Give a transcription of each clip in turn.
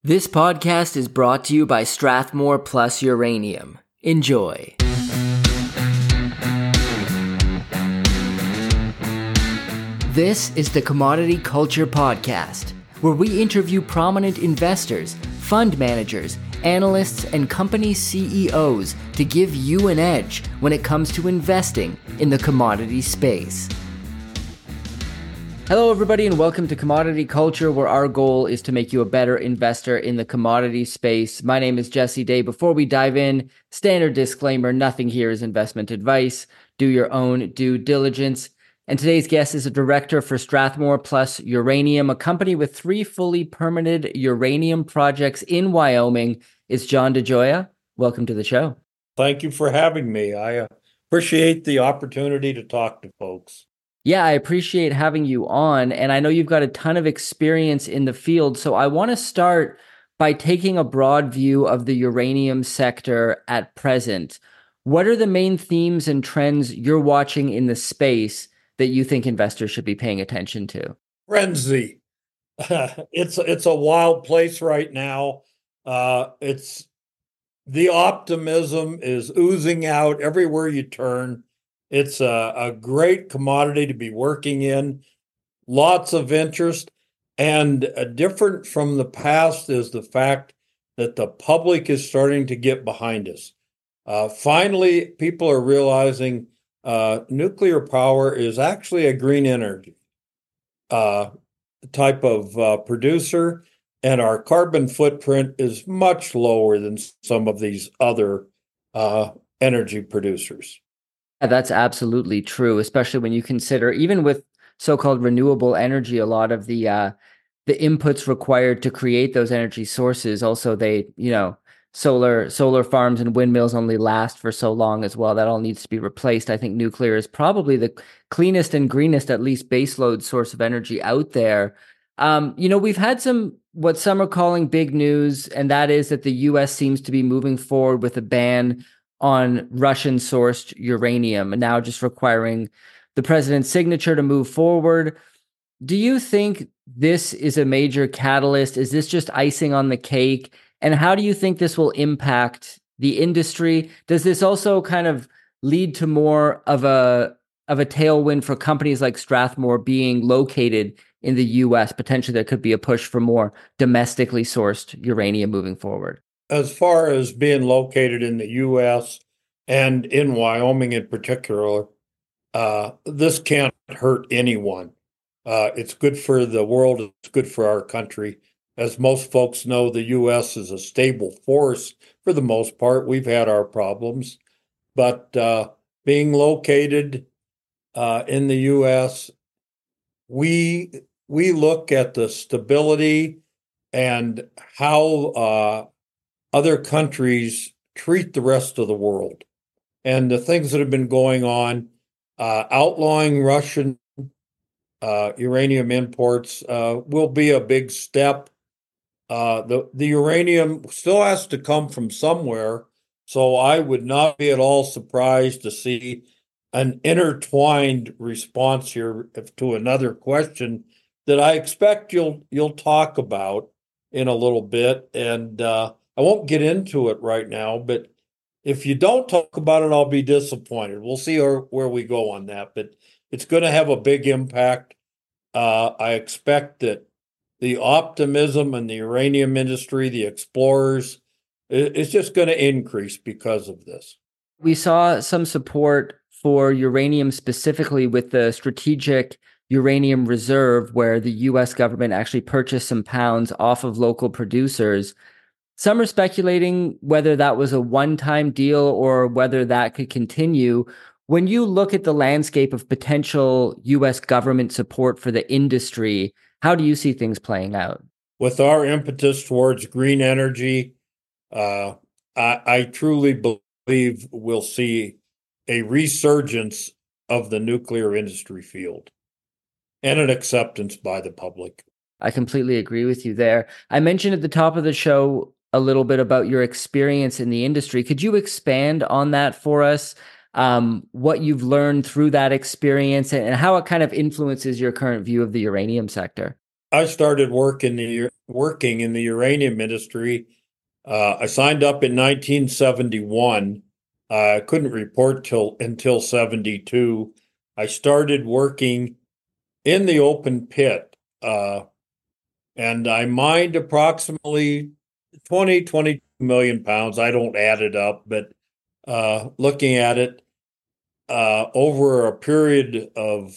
This podcast is brought to you by Strathmore Plus Uranium. Enjoy. This is the Commodity Culture Podcast, where we interview prominent investors, fund managers, analysts, and company CEOs to give you an edge when it comes to investing in the commodity space. Hello, everybody, and welcome to Commodity Culture, where our goal is to make you a better investor in the commodity space. My name is Jesse Day. Before we dive in, standard disclaimer, nothing here is investment advice. Do your own due diligence. And today's guest is a director for Strathmore Plus Uranium, a company with 3 fully permitted uranium projects in Wyoming. It's John DeGioia. Welcome to the show. Thank you for having me. I appreciate the opportunity to talk to folks. Yeah, I appreciate having you on, and I know you've got a ton of experience in the field, so I want to start by taking a broad view of the uranium sector at present. What are the main themes and trends you're watching in the space that you think investors should be paying attention to? Frenzy. It's a wild place right now. It's the optimism is oozing out everywhere you turn. It's a great commodity to be working in, lots of interest, and different from the past is the fact that the public is starting to get behind us. Finally, people are realizing nuclear power is actually a green energy type of producer, and our carbon footprint is much lower than some of these other energy producers. Yeah, that's absolutely true, especially when you consider, even with so-called renewable energy, a lot of the inputs required to create those energy sources. Also, solar farms and windmills only last for so long as well. That all needs to be replaced. I think nuclear is probably the cleanest and greenest, at least baseload source of energy out there. We've had what some are calling big news, and that is that the U.S. seems to be moving forward with a ban on Russian-sourced uranium, and now just requiring the president's signature to move forward. Do you think this is a major catalyst? Is this just icing on the cake? And how do you think this will impact the industry? Does this also kind of lead to more of a tailwind for companies like Strathmore being located in the U.S.? Potentially there could be a push for more domestically sourced uranium moving forward. As far as being located in the U.S. and in Wyoming in particular, this can't hurt anyone. It's good for the world. It's good for our country. As most folks know, the U.S. is a stable force for the most part. We've had our problems, but being located in the U.S., we look at the stability and how other countries treat the rest of the world. And the things that have been going on, outlawing Russian uranium imports will be a big step. The uranium still has to come from somewhere, so I would not be at all surprised to see an intertwined response here to another question that I expect you'll talk about in a little bit. And I won't get into it right now, but if you don't talk about it, I'll be disappointed. We'll see where we go on that, but it's going to have a big impact. I expect that the optimism in the uranium industry, the explorers, is just going to increase because of this. We saw some support for uranium specifically with the Strategic Uranium Reserve, where the U.S. government actually purchased some pounds off of local producers. Some are speculating whether that was a one-time deal or whether that could continue. When you look at the landscape of potential U.S. government support for the industry, how do you see things playing out? With our impetus towards green energy, I truly believe we'll see a resurgence of the nuclear industry field and an acceptance by the public. I completely agree with you there. I mentioned at the top of the show a little bit about your experience in the industry. Could you expand on that for us? What you've learned through that experience and how it kind of influences your current view of the uranium sector? I started working in the uranium industry. I signed up in 1971. I couldn't report till until 72. I started working in the open pit, and I mined approximately 22 million pounds. I don't add it up, but looking at it over a period of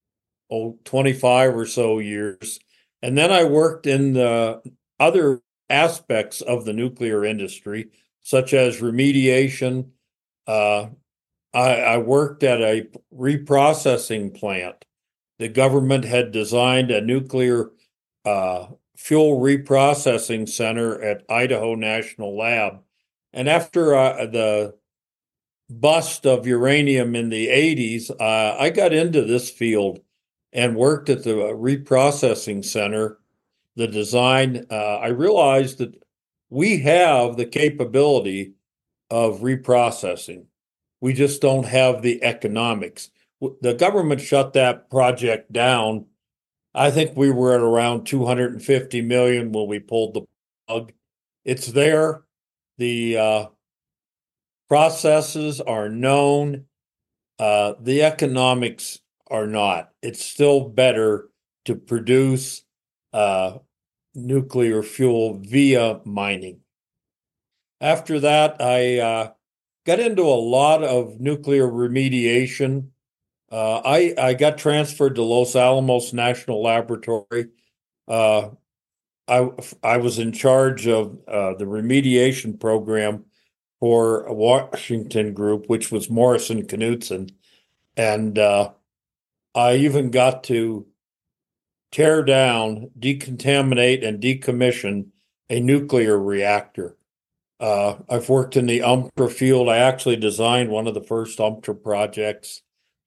25 or so years. And then I worked in the other aspects of the nuclear industry, such as remediation. Uh, I worked at a reprocessing plant. The government had designed a nuclear uh, fuel reprocessing center at Idaho National Lab. And after the bust of uranium in the 80s, I got into this field and worked at the reprocessing center, the design. I realized that we have the capability of reprocessing. We just don't have the economics. The government shut that project down. I think we were at around 250 million when we pulled the plug. It's there. The processes are known. The economics are not. It's still better to produce uh, nuclear fuel via mining. After that, I got into a lot of nuclear remediation. I got transferred to Los Alamos National Laboratory. Uh, I was in charge of the remediation program for a Washington group, which was Morrison Knudsen. And I even got to tear down, decontaminate, and decommission a nuclear reactor. I've worked in the UMTRA field. I actually designed one of the first UMTRA projects.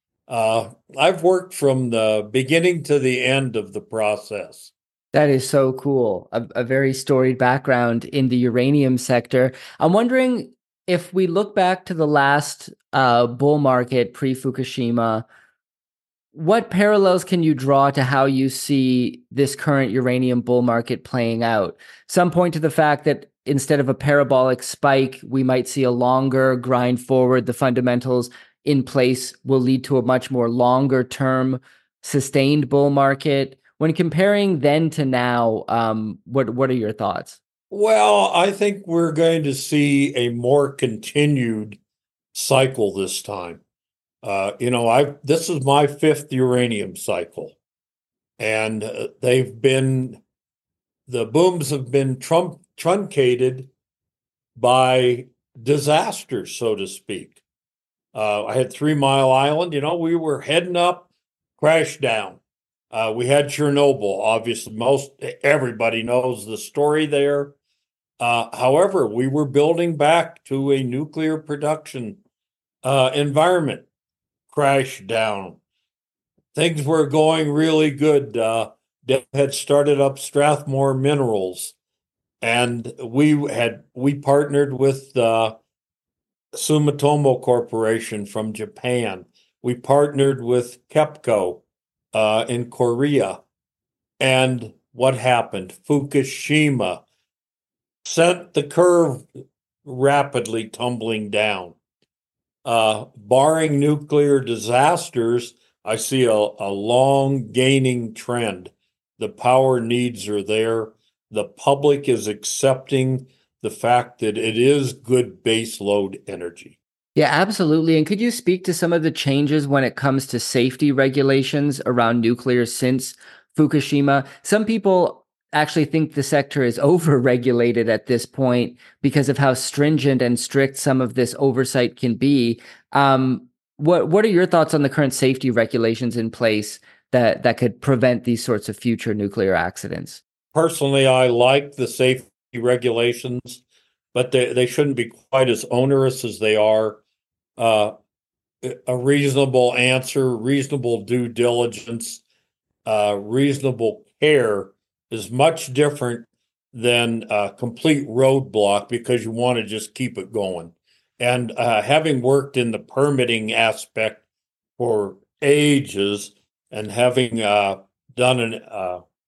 I've worked from the beginning to the end of the process. That is so cool. A very storied background in the uranium sector. I'm wondering if we look back to the last bull market pre-Fukushima, what parallels can you draw to how you see this current uranium bull market playing out? Some point to the fact that instead of a parabolic spike, we might see a longer grind forward. The fundamentals in place will lead to a much more longer term sustained bull market. When comparing then to now, what are your thoughts? Well, I think we're going to see a more continued cycle this time. I this is my fifth uranium cycle, and the booms have been truncated by disasters, so to speak. I had 3 Mile Island. We were heading up, crashed down. We had Chernobyl. Obviously, most everybody knows the story there. However, we were building back to a nuclear production environment. Crashed down. Things were going really good. Deb had started up Strathmore Minerals, and we partnered with Sumitomo Corporation from Japan. We partnered with KEPCO in Korea. And what happened? Fukushima sent the curve rapidly tumbling down. Barring nuclear disasters, I see a long gaining trend. The power needs are there. The public is accepting the fact that it is good base load energy. Yeah, absolutely. And could you speak to some of the changes when it comes to safety regulations around nuclear since Fukushima? Some people actually think the sector is over-regulated at this point because of how stringent and strict some of this oversight can be. What are your thoughts on the current safety regulations in place that could prevent these sorts of future nuclear accidents? Personally, I like the safety regulations, but they shouldn't be quite as onerous as they are. Uh, a reasonable answer, reasonable due diligence, reasonable care is much different than a complete roadblock because you want to just keep it going. And having worked in the permitting aspect for ages and having done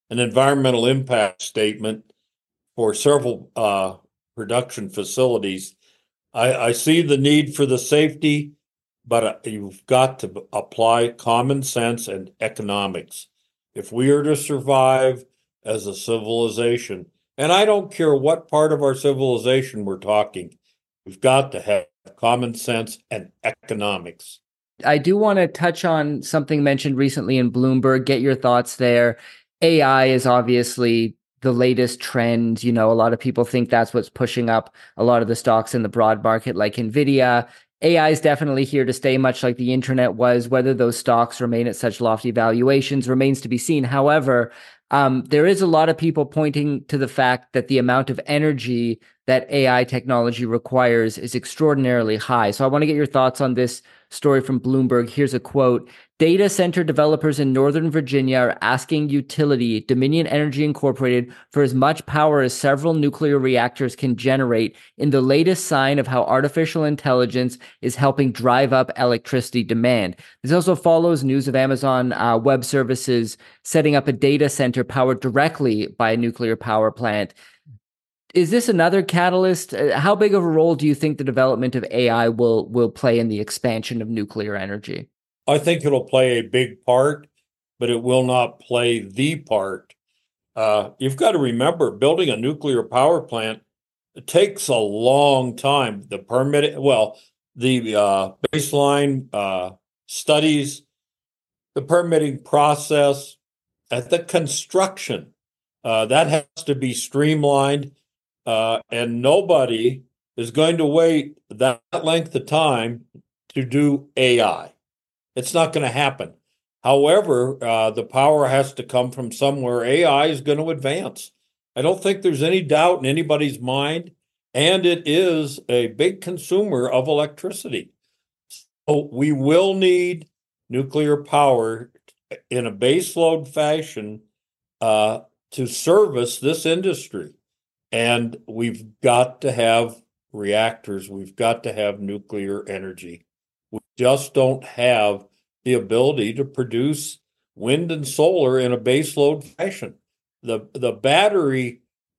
an environmental impact statement for several production facilities. I see the need for the safety, but you've got to apply common sense and economics. If we are to survive as a civilization, and I don't care what part of our civilization we're talking, we've got to have common sense and economics. I do want to touch on something mentioned recently in Bloomberg, get your thoughts there. AI is obviously the latest trend. You know, a lot of people think that's what's pushing up a lot of the stocks in the broad market, like Nvidia. AI is definitely here to stay, much like the internet was. Whether those stocks remain at such lofty valuations remains to be seen. However, there is a lot of people pointing to the fact that the amount of energy that AI technology requires is extraordinarily high. So I want to get your thoughts on this story from Bloomberg. Here's a quote. Data center developers in Northern Virginia are asking utility Dominion Energy Incorporated for as much power as several nuclear reactors can generate in the latest sign of how artificial intelligence is helping drive up electricity demand. This also follows news of Amazon Web Services setting up a data center powered directly by a nuclear power plant. Is this another catalyst? How big of a role do you think the development of AI will play in the expansion of nuclear energy? I think it'll play a big part, but it will not play the part. You've got to remember, building a nuclear power plant, it takes a long time. The permit, well, the baseline studies, the permitting process, the construction, that has to be streamlined. And nobody is going to wait that length of time to do AI. It's not going to happen. However, the power has to come from somewhere. AI is going to advance. I don't think there's any doubt in anybody's mind, and it is a big consumer of electricity. So we will need nuclear power in a baseload fashion to service this industry. And we've got to have reactors. We've got to have nuclear energy. We just don't have the ability to produce wind and solar in a baseload fashion. The battery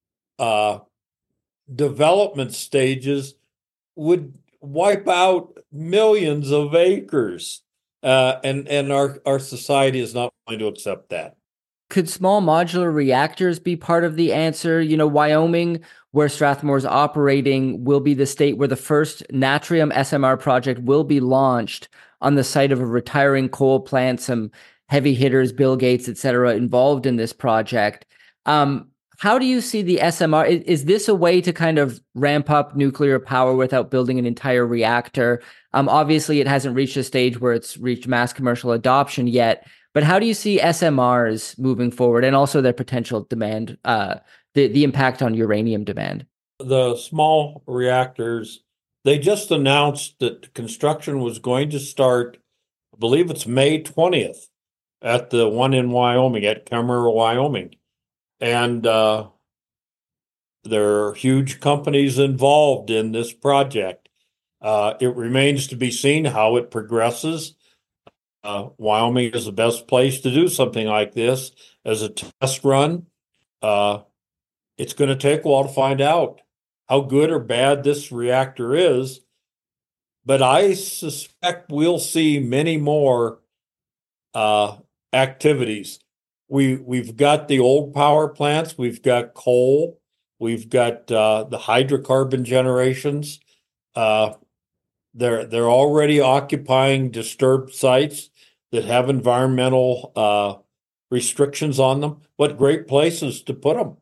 development stages would wipe out millions of acres, and our society is not going to accept that. Could small modular reactors be part of the answer? You know, Wyoming, where Strathmore's operating, will be the state where the first Natrium SMR project will be launched on the site of a retiring coal plant. Some heavy hitters, Bill Gates, et cetera, involved in this project. How do you see the SMR? Is this a way to kind of ramp up nuclear power without building an entire reactor? Obviously, it hasn't reached a stage where it's reached mass commercial adoption yet. But how do you see SMRs moving forward, and also their potential demand, the impact on uranium demand? The small reactors, they just announced that construction was going to start, I believe it's May 20th, at the one in Wyoming, at Kemmerer, Wyoming. And there are huge companies involved in this project. It remains to be seen how it progresses. Wyoming is the best place to do something like this as a test run. It's going to take a while to find out how good or bad this reactor is, but I suspect we'll see many more activities. We've got the old power plants, we've got coal, we've got the hydrocarbon generations. They're already occupying disturbed sites that have environmental restrictions on them. What great places to put them.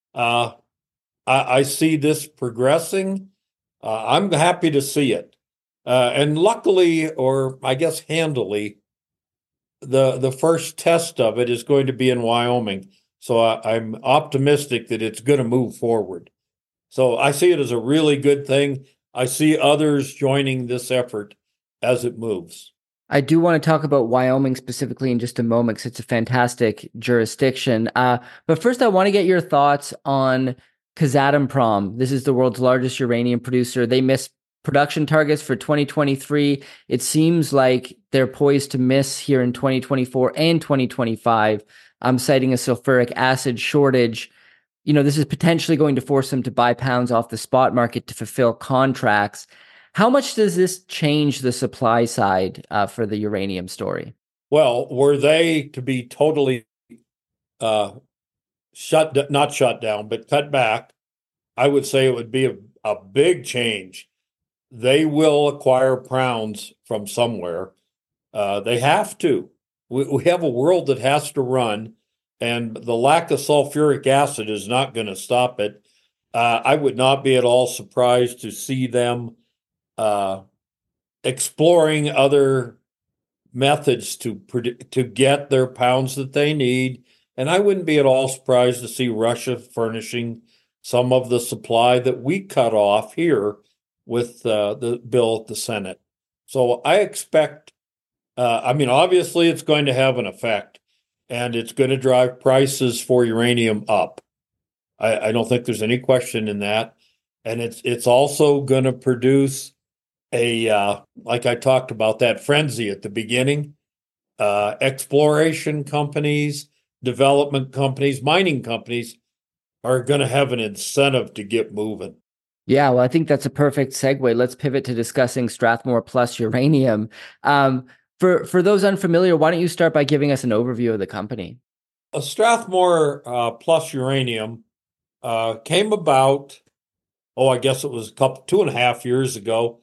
I see this progressing. I'm happy to see it. And luckily, or I guess handily, the first test of it is going to be in Wyoming. So I'm optimistic that it's going to move forward. So I see it as a really good thing. I see others joining this effort as it moves. I do want to talk about Wyoming specifically in just a moment because it's a fantastic jurisdiction. But first, I want to get your thoughts on Kazatomprom. This is the world's largest uranium producer. They missed production targets for 2023. It seems like they're poised to miss here in 2024 and 2025. citing a sulfuric acid shortage. This is potentially going to force them to buy pounds off the spot market to fulfill contracts. How much does this change the supply side for the uranium story? Well, were they to be totally uh, not shut down, but cut back, I would say it would be a big change. They will acquire pounds from somewhere. They have to. We have a world that has to run, and the lack of sulfuric acid is not going to stop it. I would not be at all surprised to see them exploring other methods to get their pounds that they need. And I wouldn't be at all surprised to see Russia furnishing some of the supply that we cut off here with the bill at the Senate. So I expect, obviously it's going to have an effect, and it's going to drive prices for uranium up. I don't think there's any question in that. And it's also going to produce like I talked about, that frenzy at the beginning. Exploration companies, development companies, mining companies are going to have an incentive to get moving. Yeah, well, I think that's a perfect segue. Let's pivot to discussing Strathmore Plus Uranium. For those unfamiliar, why don't you start by giving us an overview of the company? Strathmore Plus Uranium came about, I guess it was 2.5 years ago.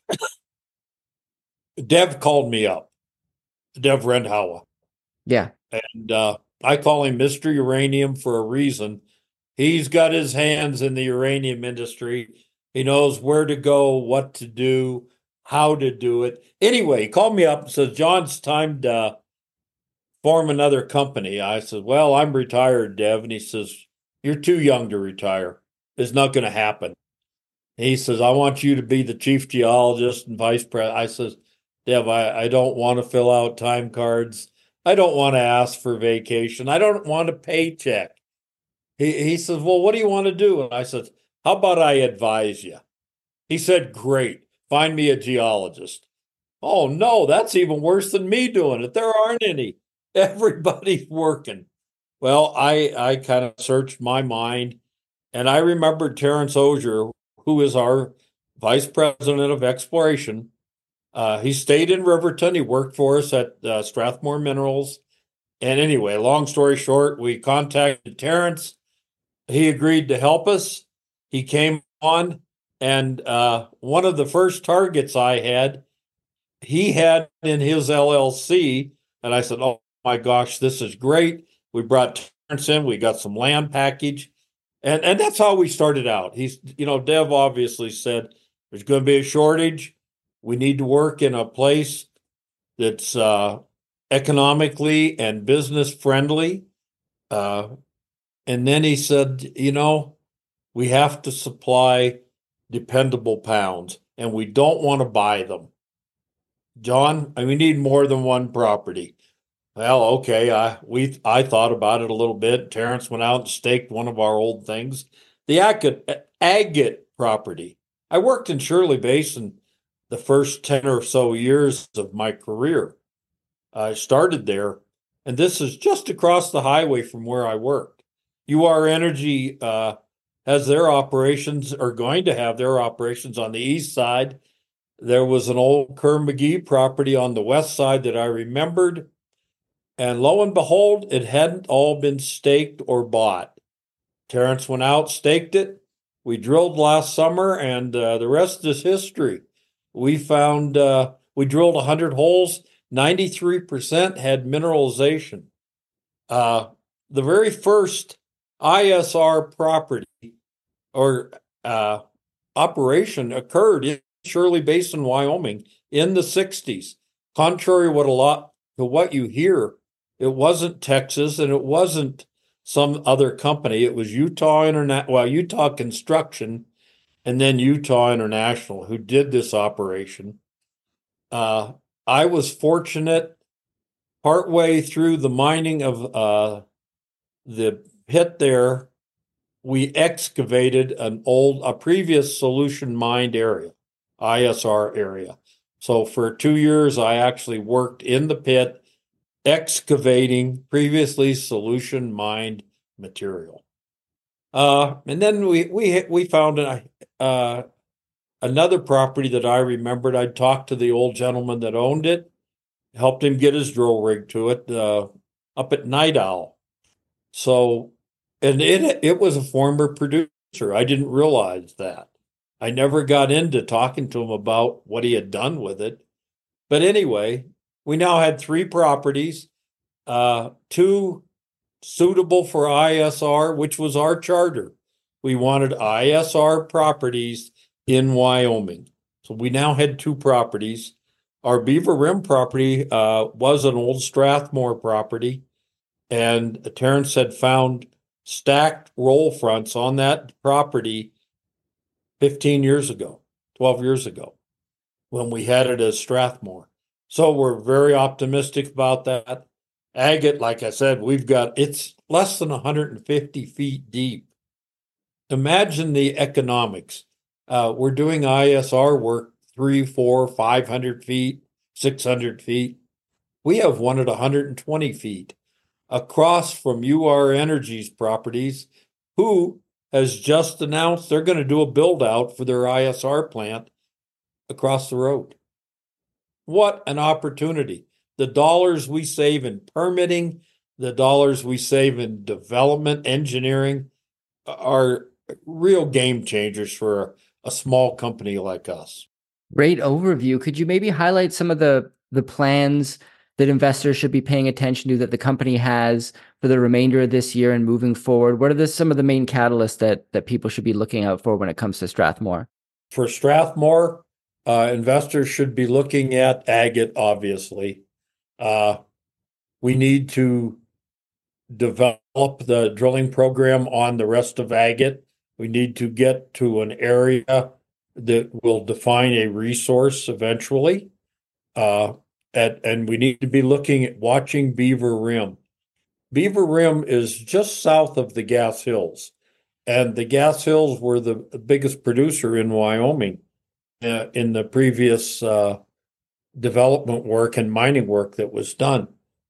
Dev called me up, Dev Rendhawa. Yeah. And I call him Mr. Uranium for a reason. He's got his hands in the uranium industry. He knows where to go, what to do, how to do it. Anyway, he called me up and said, John, it's time to form another company. I said, well, I'm retired, Dev. And he says, you're too young to retire. It's not going to happen. He says, I want you to be the chief geologist and vice president. I says, Dev, I don't want to fill out time cards. I don't want to ask for vacation. I don't want a paycheck. He says, well, what do you want to do? And I said, how about I advise you? He said, great. Find me a geologist. Oh, no, that's even worse than me doing it. There aren't any. Everybody's working. Well, I kind of searched my mind, and I remembered Terrence Osier, who is our vice president of exploration. He stayed in Riverton. He worked for us at Strathmore Minerals. And anyway, long story short, we contacted Terrence. He agreed to help us. He came on, and one of the first targets I had, he had in his LLC. And I said, oh my gosh, this is great. We brought Terrence in. We got some land package. And that's how we started out. Dev obviously said, there's going to be a shortage. We need to work in a place that's economically and business friendly. And then he said, we have to supply dependable pounds, and we don't want to buy them. John, we need more than one property. Well, okay. I thought about it a little bit. Terrence went out and staked one of our old things, the agate property. I worked in Shirley Basin the first 10 or so years of my career. I started there, and this is just across the highway from where I worked. UR Energy has their operations, or going to have their operations, on the east side. There was an old Kerr McGee property on the west side that I remembered. And lo and behold, it hadn't all been staked or bought. Terrence went out, staked it. We drilled last summer, and the rest is history. We found, we drilled 100 holes, 93% had mineralization. The very first ISR property or operation occurred in Shirley Basin, Wyoming in the 60s. Contrary to what you hear, it wasn't Texas and it wasn't some other company. It was Utah Construction and then Utah International who did this operation. I was fortunate partway through the mining of the pit there, we excavated a previous solution mined area, ISR area. So for 2 years, I actually worked in the pit excavating previously solution mined material. And then we found another property that I remembered. I talked to the old gentleman that owned it, helped him get his drill rig to it, up at Night Owl. So, and it was a former producer. I didn't realize that. I never got into talking to him about what he had done with it. But anyway, we now had three properties, two suitable for ISR, which was our charter. We wanted ISR properties in Wyoming. So we now had two properties. Our Beaver Rim property was an old Strathmore property, and Terrence had found stacked roll fronts on that property 15 years ago, 12 years ago, when we had it as Strathmore. So we're very optimistic about that. Agate, like I said, it's less than 150 feet deep. Imagine the economics. We're doing ISR work 3, 4, 500 feet, 600 feet. We have one at 120 feet across from UR Energy's properties, who has just announced they're going to do a build out for their ISR plant across the road. What an opportunity. The dollars we save in permitting, the dollars we save in development, engineering are real game changers for a small company like us. Great overview. Could you maybe highlight some of the plans that investors should be paying attention to that the company has for the remainder of this year and moving forward? What are some of the main catalysts that people should be looking out for when it comes to Strathmore? For Strathmore, investors should be looking at Agate, obviously. We need to develop the drilling program on the rest of Agate. We need to get to an area that will define a resource eventually. And we need to be watching Beaver Rim. Beaver Rim is just south of the Gas Hills, and the Gas Hills were the biggest producer in Wyoming in the previous development work and mining work that was done.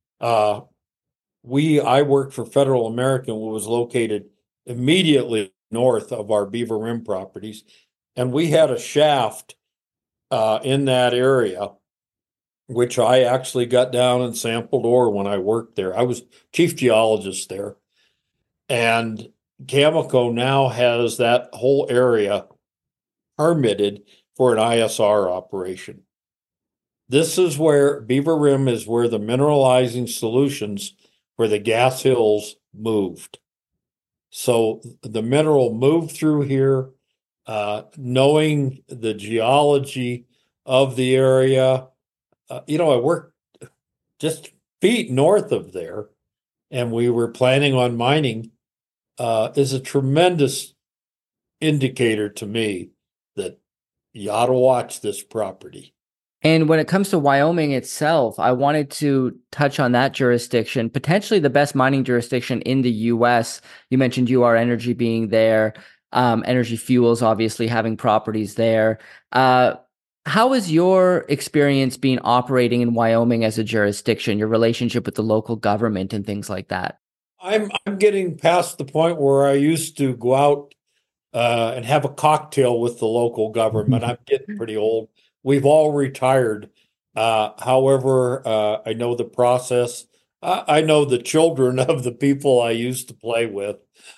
I worked for Federal American, which was located immediately north of our Beaver Rim properties, and we had a shaft in that area, which I actually got down and sampled ore when I worked there. I was chief geologist there, and Cameco now has that whole area permitted for an ISR operation. This is where Beaver Rim is where the mineralizing solutions for the Gas Hills moved. So the mineral moved through here, knowing the geology of the area. I worked just feet north of there, and we were planning on mining, is a tremendous indicator to me that you ought to watch this property. And when it comes to Wyoming itself, I wanted to touch on that jurisdiction, potentially the best mining jurisdiction in the U.S. You mentioned UR Energy being there, Energy Fuels obviously having properties there. How has your experience been operating in Wyoming as a jurisdiction, your relationship with the local government and things like that? I'm getting past the point where I used to go out and have a cocktail with the local government. I'm getting pretty old. We've all retired. However, I know the process. I know the children of the people I used to play with.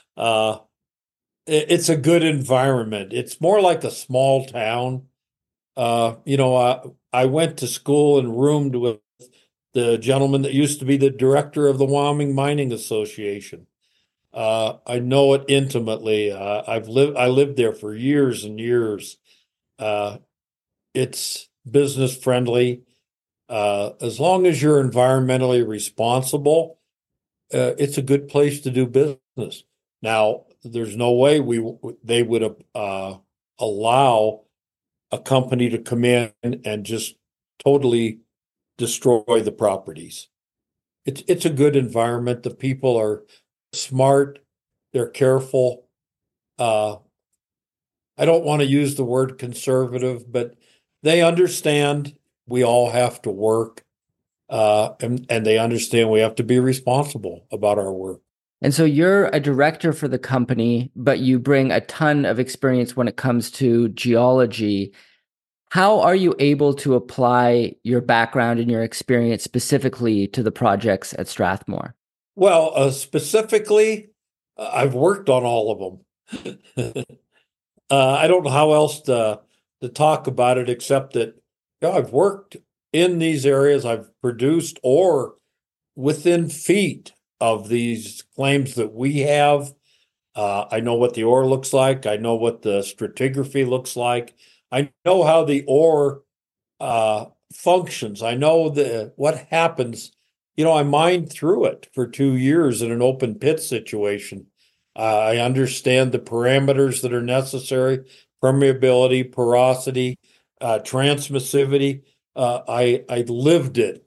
It's a good environment. It's more like a small town. I went to school and roomed with the gentleman that used to be the director of the Wyoming Mining Association. I know it intimately. I lived there for years and years. It's business friendly. As long as you're environmentally responsible, it's a good place to do business. Now, there's no way they would allow a company to come in and just totally destroy the properties. It's a good environment. The people are smart. They're careful. I don't want to use the word conservative, but they understand we all have to work. and they understand we have to be responsible about our work. And so you're a director for the company, but you bring a ton of experience when it comes to geology. How are you able to apply your background and your experience specifically to the projects at Strathmore? Well, specifically, I've worked on all of them. I don't know how else to talk about it except that I've worked in these areas. I've produced ore within feet of these claims that we have. I know what the ore looks like. I know what the stratigraphy looks like. I know how the ore functions. I know what happens. I mined through it for 2 years in an open pit situation. I understand the parameters that are necessary: permeability, porosity, transmissivity. I lived it.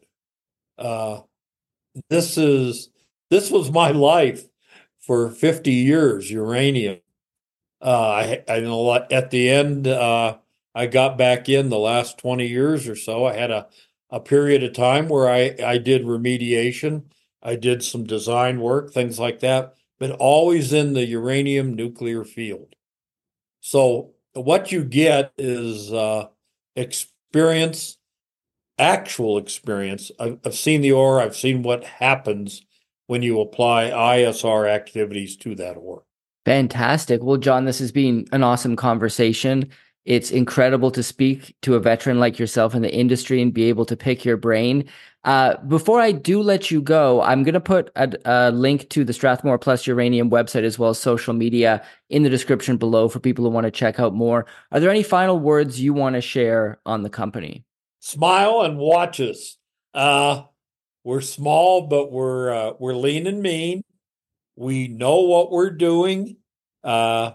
This was my life for 50 years. Uranium. I know at the end, I got back in the last 20 years or so. I had a period of time where I did remediation. I did some design work, things like that, but always in the uranium nuclear field. So what you get is experience, actual experience. I've seen the ore. I've seen what happens when you apply ISR activities to that ore. Fantastic. Well, John, this has been an awesome conversation. It's incredible to speak to a veteran like yourself in the industry and be able to pick your brain. Before I do let you go, I'm going to put a link to the Strathmore Plus Uranium website as well as social media in the description below for people who want to check out more. Are there any final words you want to share on the company? Smile and watch us. We're small, but we're lean and mean. We know what we're doing. I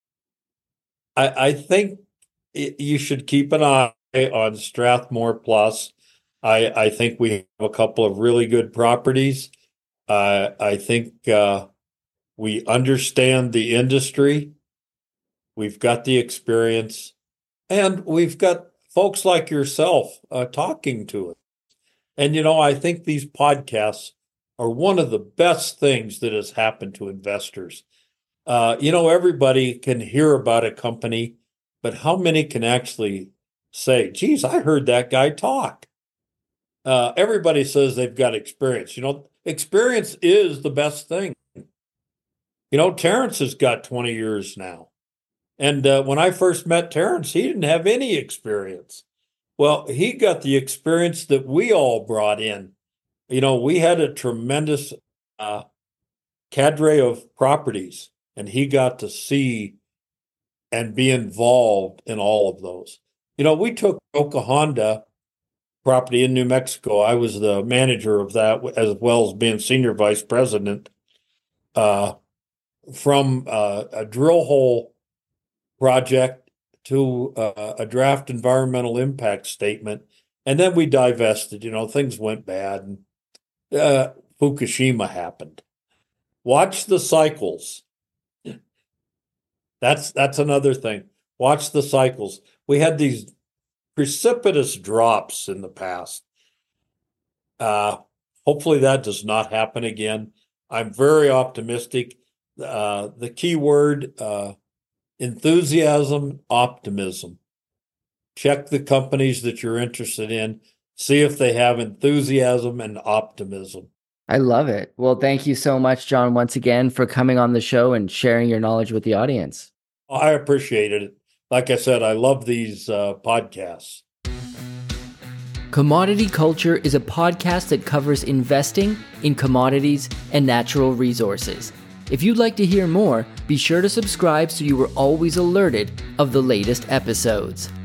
think you should keep an eye on Strathmore Plus. I think we have a couple of really good properties. I think we understand the industry. We've got the experience, and we've got folks like yourself talking to it. And, I think these podcasts are one of the best things that has happened to investors. Everybody can hear about a company, but how many can actually say, geez, I heard that guy talk? Everybody says they've got experience. Experience is the best thing. Terrence has got 20 years now. And when I first met Terrence, he didn't have any experience. Well, he got the experience that we all brought in. We had a tremendous cadre of properties, and he got to see and be involved in all of those. We took Roca Honda property in New Mexico. I was the manager of that, as well as being senior vice president, from a drill hole project to a draft environmental impact statement. And then we divested, things went bad, and Fukushima happened. Watch the cycles. That's another thing. Watch the cycles. We had these precipitous drops in the past. Hopefully that does not happen again. I'm very optimistic. The key word, enthusiasm, optimism. Check the companies that you're interested in. See if they have enthusiasm and optimism. I love it. Well, thank you so much, John, once again for coming on the show and sharing your knowledge with the audience. I appreciated it. Like I said, I love these podcasts. Commodity Culture is a podcast that covers investing in commodities and natural resources. If you'd like to hear more, be sure to subscribe so you are always alerted of the latest episodes.